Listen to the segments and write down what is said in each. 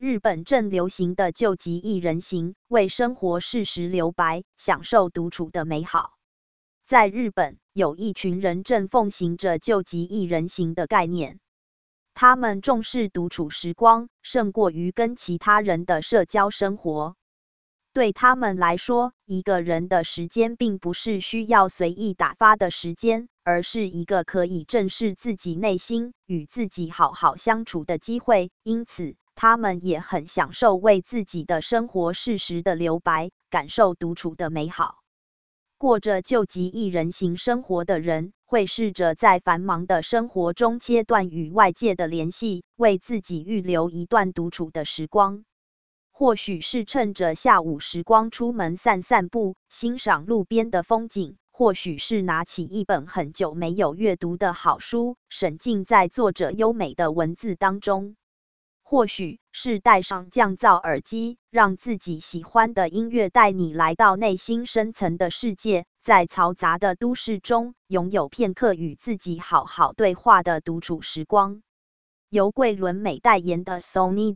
日本正流行的救急一人行，为生活适时留白，享受独处的美好。在日本，有一群人正奉行着救急一人行的概念。他们重视独处时光，胜过于跟其他人的社交生活。对他们来说，一个人的时间并不是需要随意打发的时间，而是一个可以正视自己内心、与自己好好相处的机会。因此，他们也很享受为自己的生活适时的留白，感受独处的美好。过着救急一人行生活的人，会试着在繁忙的生活中切断与外界的联系，为自己预留一段独处的时光。或许是趁着下午时光出门散散步，欣赏路边的风景；或许是拿起一本很久没有阅读的好书，沉浸在作者优美的文字当中。或许是戴上降噪耳机，让自己喜欢的音乐带你来到内心深层的世界，在嘈杂的都市中，拥有片刻与自己好好对话的独处时光。由桂纶镁代言的 Sony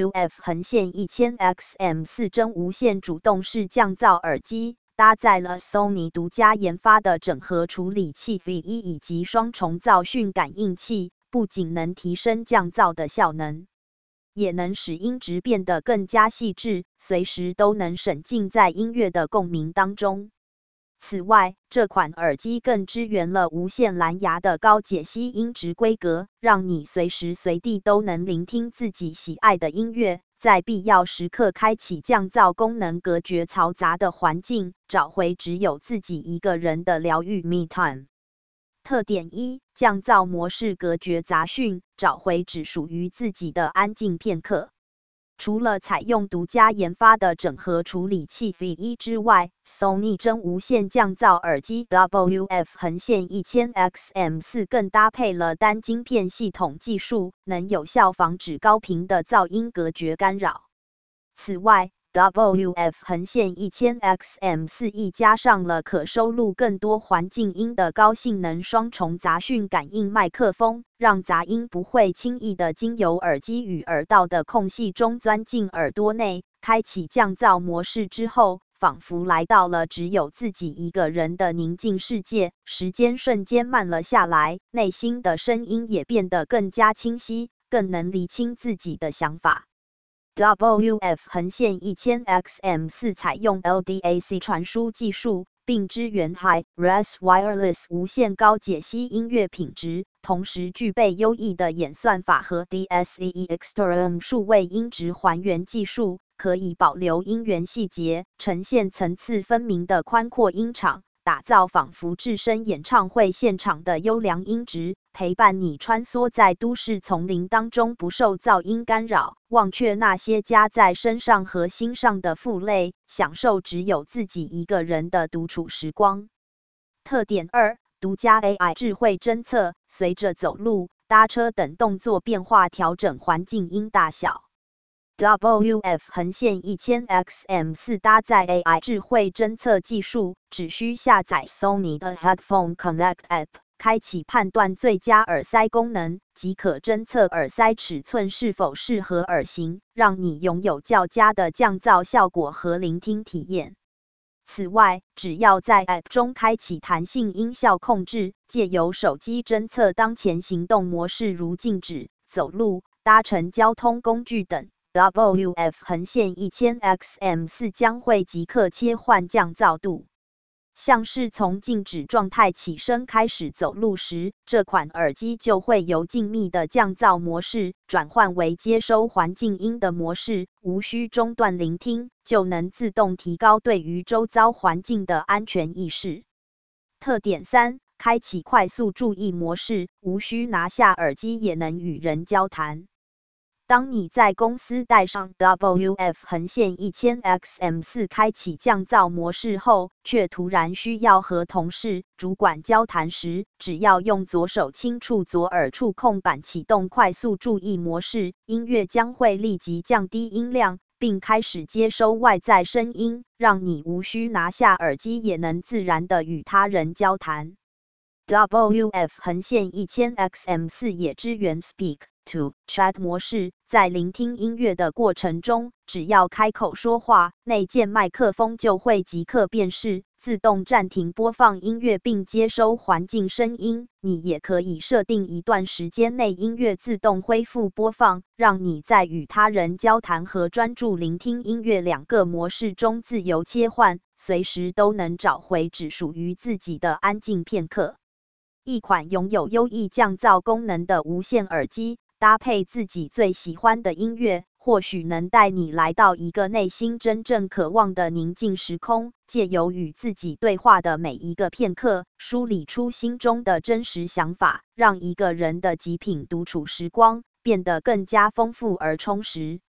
WF-1000XM4 真无线主动式降噪耳机，搭载了 Sony 独家研发的整合处理器 V1 以及双重噪讯感应器，不仅能提升降噪的效能，也能使音质变得更加细致，随时都能沉浸在音乐的共鸣当中。此外，这款耳机更支援了无线蓝牙的高解析音质规格，让你随时随地都能聆听自己喜爱的音乐，在必要时刻开启降噪功能，隔绝嘈杂的环境，找回只有自己一个人的疗愈 Me Time。特点一：降噪模式隔绝杂讯，找回只属于自己的安静片刻。除了采用独家研发的整合处理器 V1 之外， Sony 真无线降噪耳机 WF-1000XM4 更搭配了单晶片系统技术，能有效防止高频的噪音隔绝干扰。此外， WF-1000XM4 亦加上了可收录更多环境音的高性能双重杂讯感应麦克风，让杂音不会轻易的经由耳机与耳道的空隙中钻进耳朵内。开启降噪模式之后，仿佛来到了只有自己一个人的宁静世界，时间瞬间慢了下来，内心的声音也变得更加清晰，更能厘清自己的想法。WF-1000XM4 采用 LDAC 传输技术，并支援 Hi-Res Wireless 无线高解析音乐品质，同时具备优异的演算法和 DSE Extreme 数位音质还原技术，可以保留音源细节，呈现层次分明的宽阔音场，打造仿佛置身演唱会现场的优良音质，陪伴你穿梭在都市丛林当中，不受噪音干扰，忘却那些加在身上和心上的负累，享受只有自己一个人的独处时光。特点二：独家 AI 智慧侦测，随着走路、搭车等动作变化调整环境音大小。WF-1000XM4 搭载 AI 智慧侦测技术，只需下载 Sony 的 Headphone Connect App， 开启判断最佳耳塞功能，即可侦测耳塞尺寸是否适合耳型，让你拥有较佳的降噪效果和聆听体验。此外，只要在 App 中开启弹性音效控制，借由手机侦测当前行动模式，如静止、走路、搭乘交通工具等。WF-1000XM4 将会即刻切换降噪度，像是从静止状态起身开始走路时，这款耳机就会由静谧的降噪模式转换为接收环境音的模式，无需中断聆听，就能自动提高对于周遭环境的安全意识。特点三：开启快速注意模式，无需拿下耳机也能与人交谈。当你在公司带上 WF-1000XM4 开启降噪模式后，却突然需要和同事、主管交谈时，只要用左手轻触左耳触控板启动快速注意模式，音乐将会立即降低音量，并开始接收外在声音，让你无需拿下耳机也能自然地与他人交谈。 WF-1000XM4 也支援 Speak to Chat 模式，在聆听音乐的过程中，只要开口说话，内建麦克风就会即刻辨识，自动暂停播放音乐并接收环境声音。你也可以设定一段时间内音乐自动恢复播放，让你在与他人交谈和专注聆听音乐两个模式中自由切换，随时都能找回只属于自己的安静片刻。一款拥有优异降噪功能的无线耳机，搭配自己最喜欢的音乐，或许能带你来到一个内心真正渴望的宁静时空，借由与自己对话的每一个片刻，梳理出心中的真实想法，让一个人的极品独处时光变得更加丰富而充实。